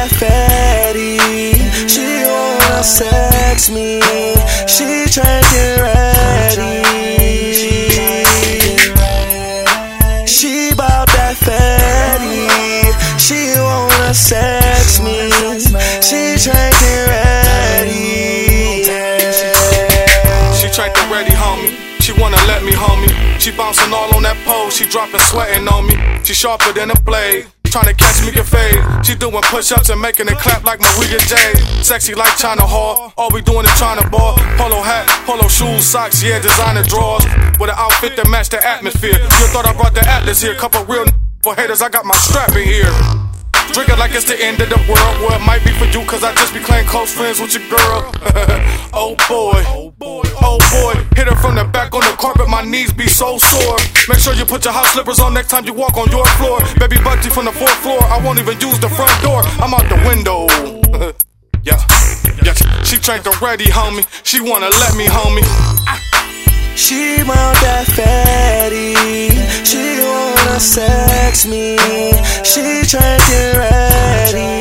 that fatty. She wanna sex me. She tryna get ready. She bout that fatty. She wanna sex me. She tryna get ready. She tryna get ready, homie. She wanna let me, homie. She bouncing all on that pole. She dropping sweating on me. She sharper than a blade. Tryna catch me get fade. She doing push-ups and making it clap like Maria J. Sexy like China Hall. All we doing is tryna ball. Polo hat, polo shoes, socks, yeah, designer drawers. With an outfit that match the atmosphere. You thought I brought the Atlas here. Couple real for haters, I got my strap in here. Drink it like it's the end of the world. Well, it might be for you, cause I just be playing close friends with your girl. Oh boy, oh boy. Hit her from the back on the carpet, my knees be so sore. Make sure you put your house slippers on next time you walk on your floor. Baby Bugsy from the 4th floor, I won't even use the front door. I'm out the window. Yeah, she trained already, homie. She wanna let me, homie. She want that fatty. She wanna sex me. She tryna get ready.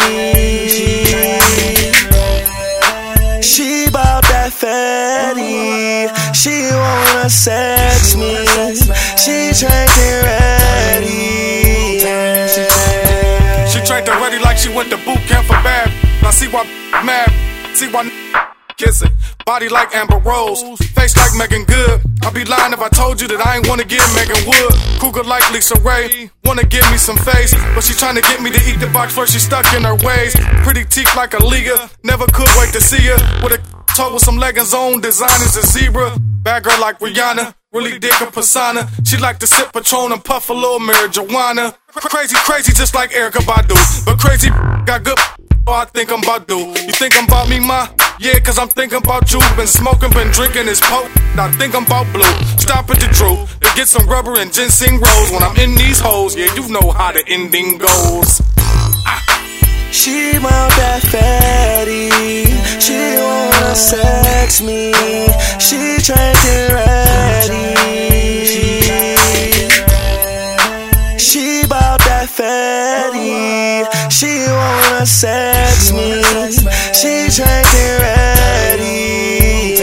She bout that fatty. She wanna sex me. She tryna get ready. She trained already like she went to boot camp for bad. Now see why mad. See why kissing. Body like Amber Rose, face like Megan Good. I'd be lying if I told you that I ain't wanna get Megan Wood. Cougar like Lisa Ray, wanna give me some face, but she tryna get me to eat the box first. She stuck in her ways. Pretty teeth like a Leah, never could wait to see her. With a toe with some leggings on, designers a zebra. Bad girl like Rihanna, really dig her persona. She like to sip Patron and puff a little marijuana. Crazy just like Erykah Badu, but crazy got good. Oh, I think I'm about to. You think I'm about me, ma? Yeah, cause I'm thinking about you. Been smoking, been drinking this poke. I think I'm about blue. Stop at the Drew to get some rubber and ginseng rolls. When I'm in these hoes, yeah, you know how the ending goes. She want that fatty. She wanna sex me. She tryna get ready. She bout that fatty. She wanna sex me. She tryna get ready.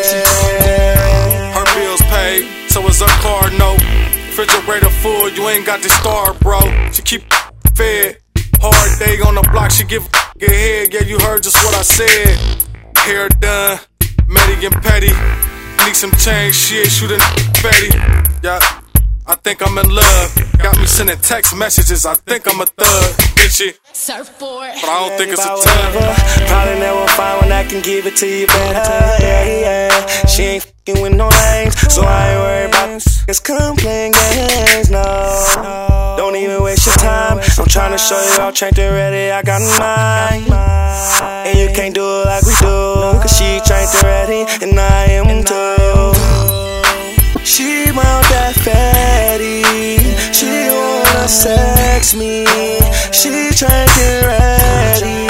Her bills paid, so it's a car note. Refrigerator full, you ain't got to start, bro. She keep fed. Hard day on the block, she give a head. Yeah, you heard just what I said. Hair done, Metty and Petty. Need some change, shit, shooting Betty. Yeah, I think I'm in love. Got me sending text messages, I think I'm a thug. Bitchy, Surfboard. but I don't think it's a tug. Probably never find when I can give it to you better. Yeah. She ain't fucking with no lanes, so I ain't worried about niggas come playing games. No, don't even waste your time. I'm tryna show you all trained and ready. I got mine, and you can't do it like we do. Cause she trained and ready, and I am too. She want that fatty. She wanna sex me. She tryna get ready.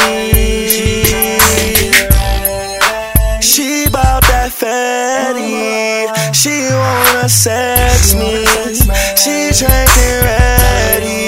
She bout that fatty. She wanna sex me. She tryna get ready.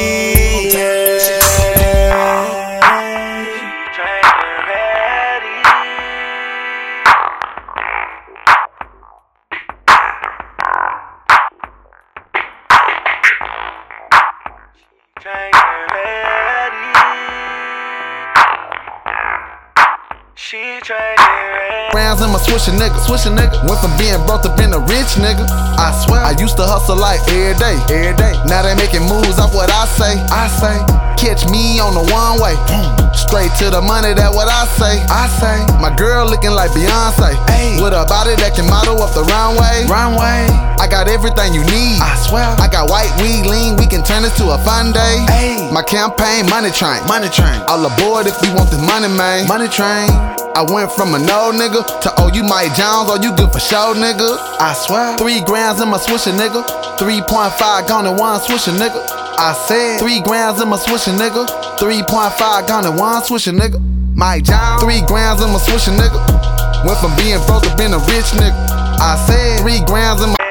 Rounds in my swisher nigga. Went from being broke up in a rich nigga. I swear, I used to hustle like every day. Now they making moves off what I say. Catch me on the one way. Straight to the money, that what I say. My girl looking like Beyonce. With a body that can model up the runway. I got everything you need. I swear. I got white weed lean, we can turn this to a fun day. My campaign, money train. All aboard if you want this money, man. Money train. I went from a no nigga to oh you Mike Jones, oh you good for show nigga. I swear. 3 grams in my swisher nigga. 3.5 gone in one swisher nigga. I said 3 grams in my swisher nigga. 3.5 gone in one swisher nigga. Mike Jones. 3 grams in my swisher nigga. Went from being broke to being a rich nigga. I said 3 grams in my